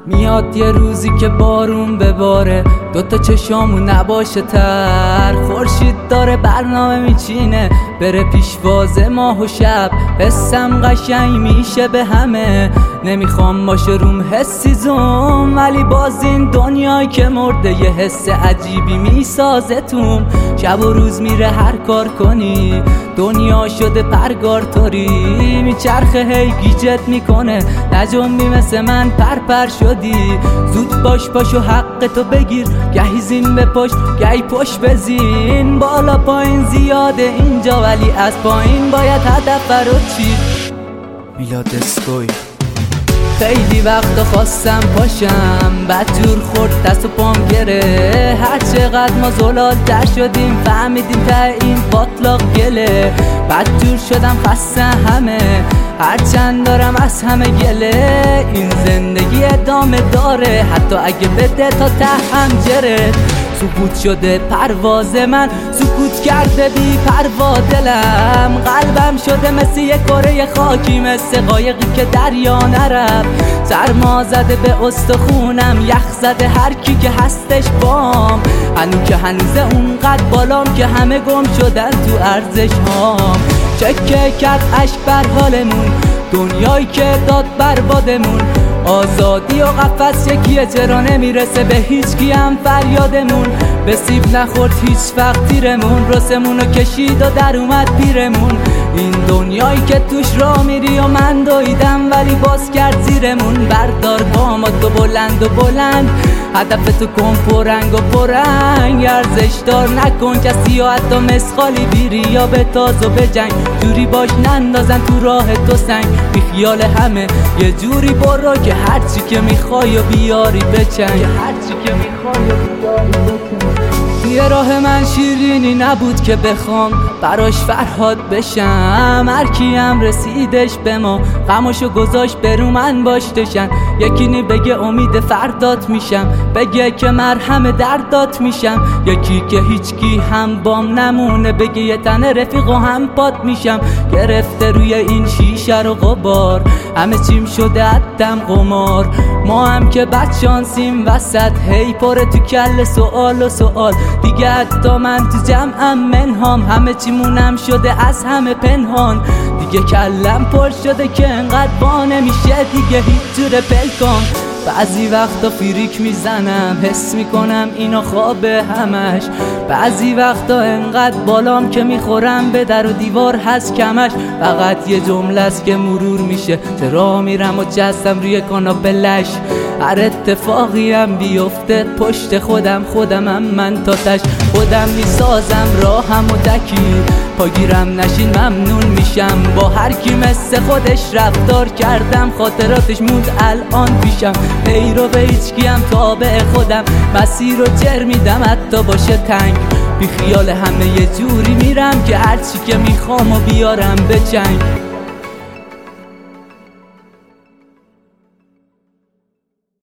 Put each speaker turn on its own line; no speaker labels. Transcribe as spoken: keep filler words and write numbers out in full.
میاد یه روزی که بارون بباره، دوتا چشامون نباشه تر. خورشید داره برنامه میچینه، بره پیشواز ماه و شب. حسم قشنگ میشه به همه، نمیخوام باشه روم حسی زوم، ولی باز این دنیایی که مرده یه حس عجیبی میسازه توم. شب و روز میره هر کار کنی، دنیا شده پرگار طوری. میچرخه هی گیجت میکنه، نجنبی مثل من پرپر شدی. زود باش پاشو حق تو بگیر، گهی زین به پشت گهی پشت بزین. بالا پایین زیاده اینجا، ولی از پایین باید هدف رو چید. میلاد اسکوی. خیلی وقتا خواستم پاشم، بدجور خورد دست و پام گره. هر چقدر ما زلال در شدیم، فهمیدیم ته این باطلاق گله. بدجور شدم خسته همه، هرچند دارم از همه گله. این زندگی ادامه داره، حتی اگه بده تا ته حنجره. سکوت شده پرواز من، سکوت کرده بی پروا دلم. قلبم شده مثل یک کره خاکی، مثل قایقی که دریا نرفت. سرما زده به استخونم، یخ زده هر کی که هستش بام. هنو که هنوزه اونقدر بالام که همه گم شدن تو ارزش هام. چکه کرد عشق بر حالمون، دنیایی که داد بربادمون. آزادی و قفس یکیه، چرا نمیرسه به هیچ کی هم فریادمون. به سیب نخورد هیچ وقت تیرمون، رسمونو کشید و در اومد پیرمون. این دنیایی که توش را میری و من دویدم، ولی باز کرد زیرمون. بردار گاماتو بلند و بلند، هدفتو کن پرنگ و پرنگ. ارزش دار نکن کسی و حتی مسخالی بیری یا به تاز و بجنگ. جوری باش نندازن تو راه تو سنگ، بی خیال همه یه جوری برو که هرچی که میخوای و بیاری بچنگ. هرچی که میخوای و بیاری بچنگ. یه راه من شیرینی نبود که بخوام براش فرهاد بشم. هر کیم رسیدش به ما، غمشو گذاشت برو من باشتشن. یکی نی بگه امید فردات میشم، بگه که مرهم دردات میشم. یکی که هیچکی هم بام نمونه، بگه یه تن رفیق و هم پات میشم. گرفته روی این شیشه رو غبار، همه چیم شده عدم قمار. ما هم که بد شانسیم وسط، هی پره تو کل سوال و سوال. دیگه حتی من تو جمعم منهام، همه چیمونم شده از همه پنهان. دیگه کلم پر شده که انقدر با نمیشه دیگه هیچ جور پلکام. بعضی وقتا فریک میزنم، حس میکنم اینا خوابه همش. بعضی وقتا انقدر بالام که میخورم به در و دیوار هست کمش. فقط یه جمله است که مرور میشه، چرا میرم و جستم روی کاناپلش. هر اتفاقی هم بیفته پشت خودم خودمم من تاتش. خودم میسازم راهم و دکی، پاگیرم نشین ممنون میشم. با هر کی مثل خودش رفتار کردم، خاطراتش موند الان پیشم. پیرو به هیچ کیم تابع خودم، مسیر رو جر میدم حتی باشه تنگ. بی خیال همه یه جوری میرم که هرچی که میخوام و بیارم بچنگ.